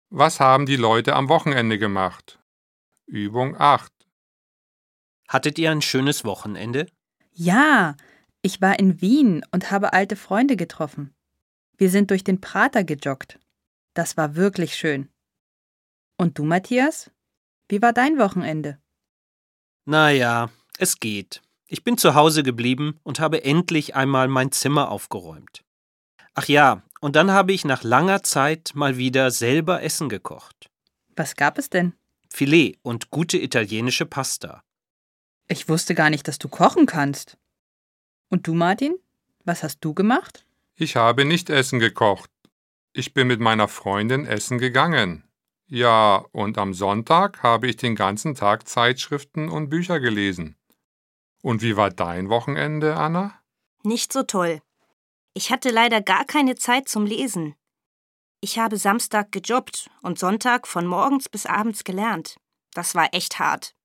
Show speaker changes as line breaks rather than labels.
Was haben die Leute am Wochenende gemacht? Übung 8.
Hattet ihr ein schönes Wochenende?
Ja, ich war in Wien und habe alte Freunde getroffen. Wir sind durch den Prater gejoggt. Das war wirklich schön. Und du, Matthias? Wie war dein Wochenende?
Naja, es geht. Ich bin zu Hause geblieben und habe endlich einmal mein Zimmer aufgeräumt. Ach ja, und dann habe ich nach langer Zeit mal wieder selber Essen gekocht.
Was gab es denn?
Filet und gute italienische Pasta.
Ich wusste gar nicht, dass du kochen kannst. Und du, Martin? Was hast du gemacht?
Ich habe nicht Essen gekocht. Ich bin mit meiner Freundin essen gegangen. Ja, und am Sonntag habe ich den ganzen Tag Zeitschriften und Bücher gelesen. Und wie war dein Wochenende, Anna?
Nicht so toll. Ich hatte leider gar keine Zeit zum Lesen. Ich habe Samstag gejobbt und Sonntag von morgens bis abends gelernt. Das war echt hart.